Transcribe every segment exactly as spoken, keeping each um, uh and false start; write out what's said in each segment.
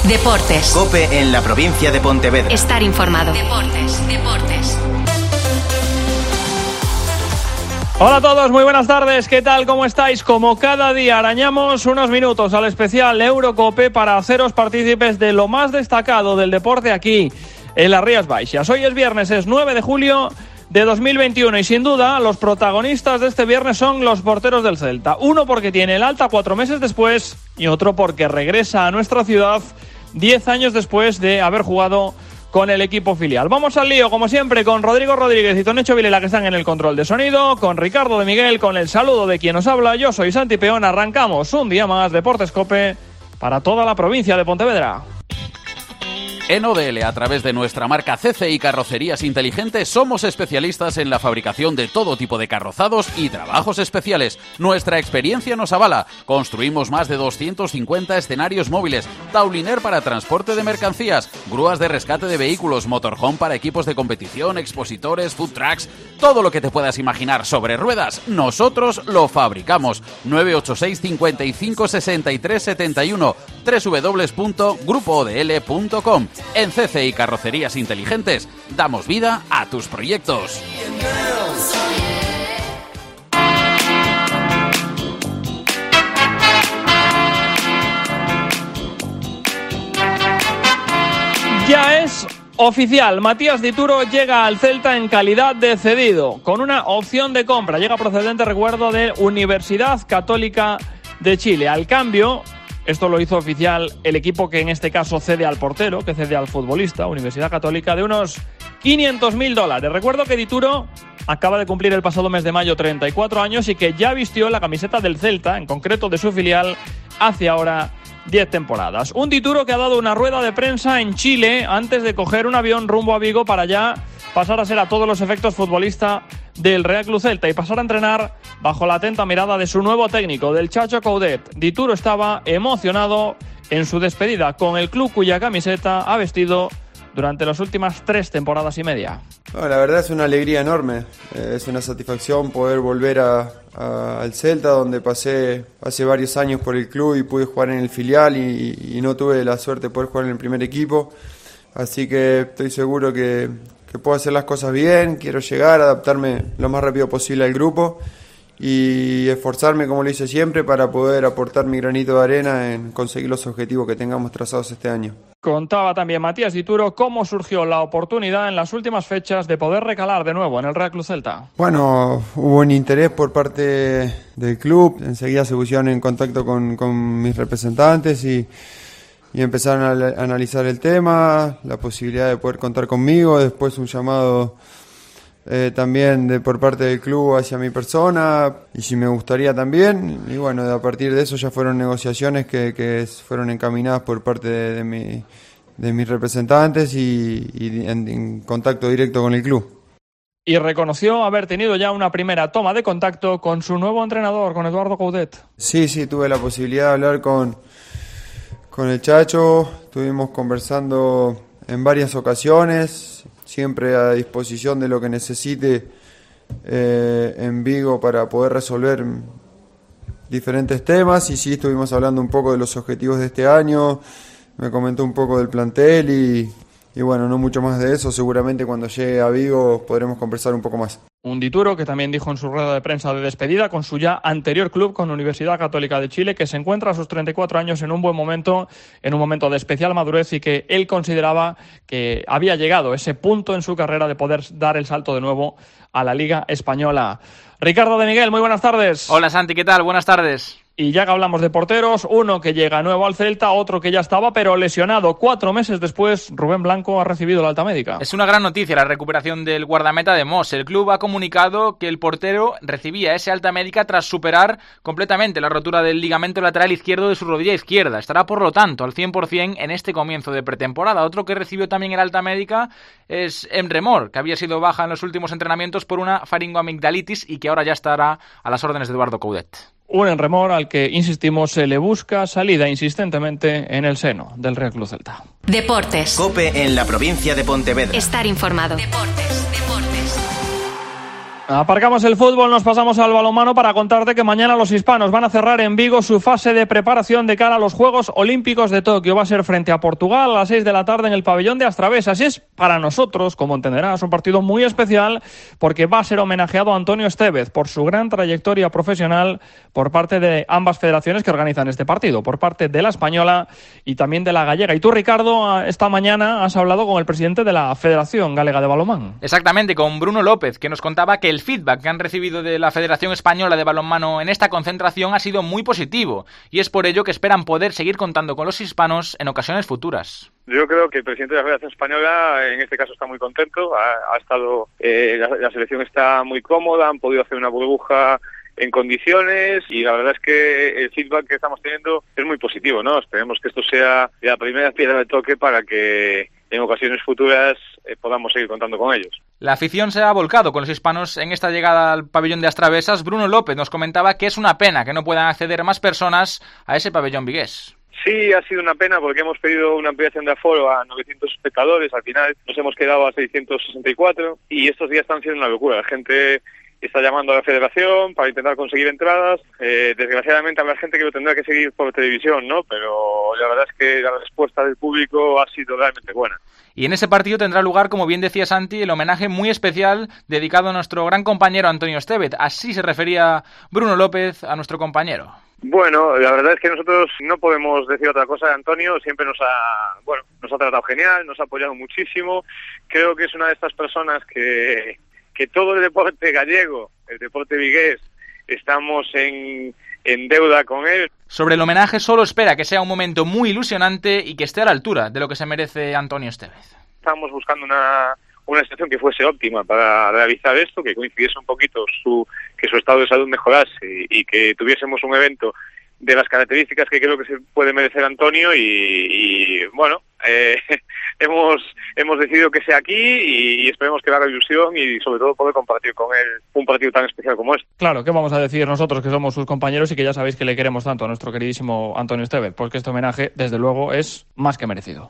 Deportes. COPE en la provincia de Pontevedra. Estar informado. Deportes, deportes. Hola a todos, muy buenas tardes, ¿qué tal? ¿Cómo estáis? Como cada día arañamos unos minutos al especial Eurocope para haceros partícipes de lo más destacado del deporte aquí en las Rías Baixas. Hoy es viernes, es nueve de julio de dos mil veintiuno y sin duda los protagonistas de este viernes son los porteros del Celta. Uno porque tiene el alta cuatro meses después y otro porque regresa a nuestra ciudad diez años después de haber jugado con el equipo filial. Vamos al lío, como siempre, con Rodrigo Rodríguez y Tonecho Vilela, que están en el control de sonido, con Ricardo de Miguel, con el saludo de quien nos habla. Yo soy Santi Peón. Arrancamos un día más Deportes COPE para toda la provincia de Pontevedra. En O D L, a través de nuestra marca C C I Carrocerías Inteligentes, somos especialistas en la fabricación de todo tipo de carrozados y trabajos especiales. Nuestra experiencia nos avala. Construimos más de doscientos cincuenta escenarios móviles, tauliner para transporte de mercancías, grúas de rescate de vehículos, motorhome para equipos de competición, expositores, food trucks, todo lo que te puedas imaginar sobre ruedas, nosotros lo fabricamos. nueve ocho seis, cincuenta y cinco, sesenta y tres, setenta y uno, doble u doble u doble u punto grupo o d l punto com. En C C I Carrocerías Inteligentes damos vida a tus proyectos. Ya es oficial, Matías Dituro llega al Celta en calidad de cedido, con una opción de compra. Llega procedente, recuerdo, de Universidad Católica de Chile. Al cambio, esto lo hizo oficial el equipo que en este caso cede al portero, que cede al futbolista, Universidad Católica, de unos quinientos mil dólares. Recuerdo que Dituro acaba de cumplir el pasado mes de mayo treinta y cuatro años y que ya vistió la camiseta del Celta, en concreto de su filial, hace ahora diez temporadas. Un Dituro que ha dado una rueda de prensa en Chile antes de coger un avión rumbo a Vigo para ya pasar a ser a todos los efectos futbolista del Real Club Celta y pasar a entrenar bajo la atenta mirada de su nuevo técnico, del Chacho Coudet. Dituro estaba emocionado en su despedida con el club cuya camiseta ha vestido durante las últimas tres temporadas y media. No, la verdad es una alegría enorme, eh, es una satisfacción poder volver a, a, al Celta, donde pasé hace varios años por el club y pude jugar en el filial y, y no tuve la suerte de poder jugar en el primer equipo, así que estoy seguro que, que puedo hacer las cosas bien, quiero llegar, adaptarme lo más rápido posible al grupo y esforzarme como lo hice siempre para poder aportar mi granito de arena en conseguir los objetivos que tengamos trazados este año. Contaba también Matías Dituro cómo surgió la oportunidad en las últimas fechas de poder recalar de nuevo en el Real Club Celta. Bueno, hubo un interés por parte del club, enseguida se pusieron en contacto con, con mis representantes y, y empezaron a, a analizar el tema, la posibilidad de poder contar conmigo, después un llamado Eh, también de por parte del club hacia mi persona y si me gustaría también, y bueno, a partir de eso ya fueron negociaciones que, que fueron encaminadas por parte de, de, mi, de mis representantes y, y en, en contacto directo con el club. Y reconoció haber tenido ya una primera toma de contacto con su nuevo entrenador, con Eduardo Coudet. Sí, sí, tuve la posibilidad de hablar con, con el Chacho, estuvimos conversando en varias ocasiones, siempre a disposición de lo que necesite eh, en Vigo para poder resolver diferentes temas. Y sí, estuvimos hablando un poco de los objetivos de este año, me comentó un poco del plantel y, y bueno, no mucho más de eso. Seguramente cuando llegue a Vigo podremos conversar un poco más. Un Dituro que también dijo en su rueda de prensa de despedida con su ya anterior club, con Universidad Católica de Chile, que se encuentra a sus treinta y cuatro años en un buen momento, en un momento de especial madurez y que él consideraba que había llegado ese punto en su carrera de poder dar el salto de nuevo a la Liga Española. Ricardo de Miguel, muy buenas tardes. Hola Santi, ¿qué tal? Buenas tardes. Y ya que hablamos de porteros, uno que llega nuevo al Celta, otro que ya estaba, pero lesionado. Cuatro meses después, Rubén Blanco ha recibido la alta médica. Es una gran noticia la recuperación del guardameta de Mos. El club ha comunicado que el portero recibía esa alta médica tras superar completamente la rotura del ligamento lateral izquierdo de su rodilla izquierda. Estará, por lo tanto, al cien por ciento en este comienzo de pretemporada. Otro que recibió también el alta médica es Emre Mor, que había sido baja en los últimos entrenamientos por una faringoamigdalitis y que ahora ya estará a las órdenes de Eduardo Coudet. Un enremor al que, insistimos, se le busca salida insistentemente en el seno del Real Club Celta. Deportes. COPE en la provincia de Pontevedra. Estar informado. Deportes, deportes. Aparcamos el fútbol, nos pasamos al balonmano para contarte que mañana los hispanos van a cerrar en Vigo su fase de preparación de cara a los Juegos Olímpicos de Tokio. Va a ser frente a Portugal a las seis de la tarde en el pabellón de Astravés. Así es, para nosotros, como entenderás, un partido muy especial porque va a ser homenajeado a Antonio Estévez por su gran trayectoria profesional por parte de ambas federaciones que organizan este partido, por parte de la española y también de la gallega. Y tú, Ricardo, esta mañana has hablado con el presidente de la Federación Galega de Balonmano. Exactamente, con Bruno López, que nos contaba que el feedback que han recibido de la Federación Española de Balonmano en esta concentración ha sido muy positivo y es por ello que esperan poder seguir contando con los hispanos en ocasiones futuras. Yo creo que el presidente de la Federación Española en este caso está muy contento, ha, ha estado, eh, la, la selección está muy cómoda, han podido hacer una burbuja en condiciones y la verdad es que el feedback que estamos teniendo es muy positivo, ¿no? Esperemos que esto sea la primera piedra de toque para que en ocasiones futuras eh, podamos seguir contando con ellos. La afición se ha volcado con los hispanos en esta llegada al pabellón de Astravesas. Bruno López nos comentaba que es una pena que no puedan acceder más personas a ese pabellón vigués. Sí, ha sido una pena porque hemos pedido una ampliación de aforo a novecientos espectadores, al final nos hemos quedado a seiscientos sesenta y cuatro y estos días están siendo una locura. La gente está llamando a la federación para intentar conseguir entradas. Eh, desgraciadamente habrá gente que lo tendrá que seguir por televisión, ¿no? Pero la verdad es que la respuesta del público ha sido realmente buena. Y en ese partido tendrá lugar, como bien decía Santi, el homenaje muy especial dedicado a nuestro gran compañero Antonio Estévez. Así se refería Bruno López a nuestro compañero. Bueno, la verdad es que nosotros no podemos decir otra cosa de Antonio. Siempre nos ha, bueno, nos ha tratado genial, nos ha apoyado muchísimo. Creo que es una de estas personas que que todo el deporte gallego, el deporte vigués, estamos en, en deuda con él. Sobre el homenaje solo espera que sea un momento muy ilusionante y que esté a la altura de lo que se merece Antonio Estévez. Estábamos buscando una, una situación que fuese óptima para realizar esto, que coincidiese un poquito su, que su estado de salud mejorase y, y que tuviésemos un evento de las características que creo que se puede merecer Antonio y, y bueno, eh, hemos hemos decidido que sea aquí y, y esperemos que le haga ilusión y sobre todo poder compartir con él un partido tan especial como este. Claro, ¿qué vamos a decir nosotros que somos sus compañeros y que ya sabéis que le queremos tanto a nuestro queridísimo Antonio Estévez? Porque este homenaje, desde luego, es más que merecido.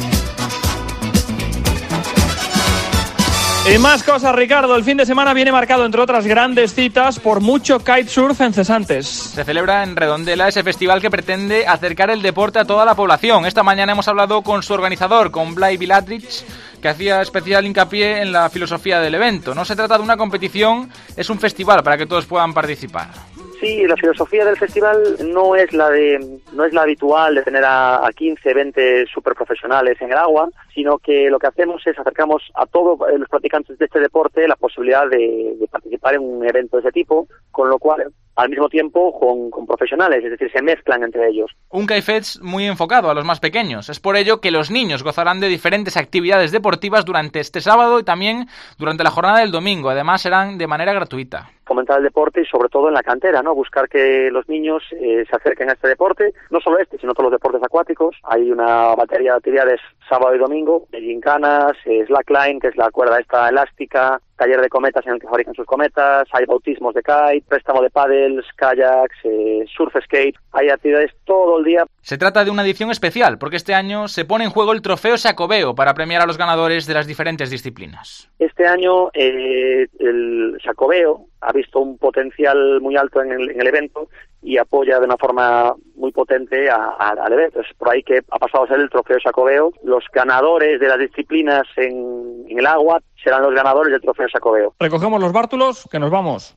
Y más cosas, Ricardo. El fin de semana viene marcado, entre otras grandes citas, por mucho kitesurf en Cesantes. Se celebra en Redondela ese festival que pretende acercar el deporte a toda la población. Esta mañana hemos hablado con su organizador, con Blay Viladrich, que hacía especial hincapié en la filosofía del evento. No se trata de una competición, es un festival para que todos puedan participar. Sí, la filosofía del festival no es la de no es la habitual de tener a, a quince, veinte superprofesionales en el agua, sino que lo que hacemos es acercamos a todos los practicantes de este deporte la posibilidad de, de participar en un evento de ese tipo, con lo cual al mismo tiempo con, con profesionales, es decir, se mezclan entre ellos. Un Kitefest muy enfocado a los más pequeños. Es por ello que los niños gozarán de diferentes actividades deportivas durante este sábado y también durante la jornada del domingo. Además, serán de manera gratuita. Fomentar el deporte y sobre todo en la cantera, ¿no? Buscar que los niños eh, se acerquen a este deporte, no solo este, sino todos los deportes acuáticos. Hay una batería de actividades sábado y domingo, de gincanas, eh, slackline, que es la cuerda esta elástica, taller de cometas en el que fabrican sus cometas, hay bautismos de kite, préstamo de paddles, kayaks, eh, surf skate, hay actividades todo el día. Se trata de una edición especial porque este año se pone en juego el trofeo Xacobeo para premiar a los ganadores de las diferentes disciplinas. Este año eh, el Xacobeo ha visto un potencial muy alto en el, en el evento y apoya de una forma muy potente a, a, al evento. Es por ahí que ha pasado a ser el trofeo Xacobeo. Los ganadores de las disciplinas en, en el agua serán los ganadores del trofeo Xacobeo. Recogemos los bártulos, que nos vamos.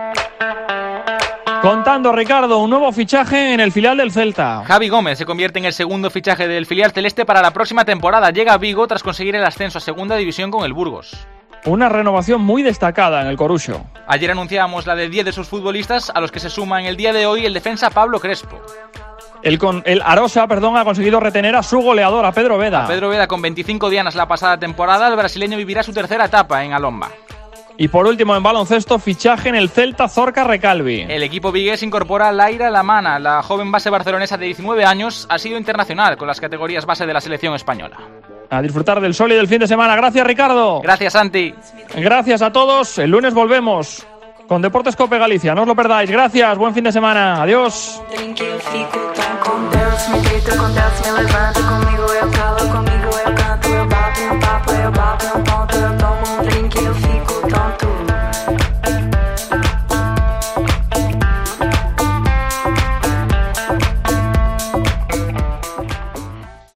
Contando, Ricardo, un nuevo fichaje en el filial del Celta. Javi Gómez se convierte en el segundo fichaje del filial celeste para la próxima temporada. Llega a Vigo tras conseguir el ascenso a segunda división con el Burgos. Una renovación muy destacada en el Coruxo. Ayer anunciábamos la de diez de sus futbolistas, a los que se suma en el día de hoy el defensa Pablo Crespo. El, con, el Arosa, perdón, ha conseguido retener a su goleador, a Pedro Veda. A Pedro Veda, con veinticinco dianas la pasada temporada, el brasileño vivirá su tercera etapa en Alomba. Y por último, en baloncesto, fichaje en el Celta Zorca Recalvi. El equipo vigués incorpora a Laira Lamana. La joven base barcelonesa de diecinueve años ha sido internacional con las categorías base de la selección española. A disfrutar del sol y del fin de semana. Gracias, Ricardo. Gracias, Santi. Gracias a todos. El lunes volvemos con Deportes Cope Galicia. No os lo perdáis. Gracias. Buen fin de semana. Adiós.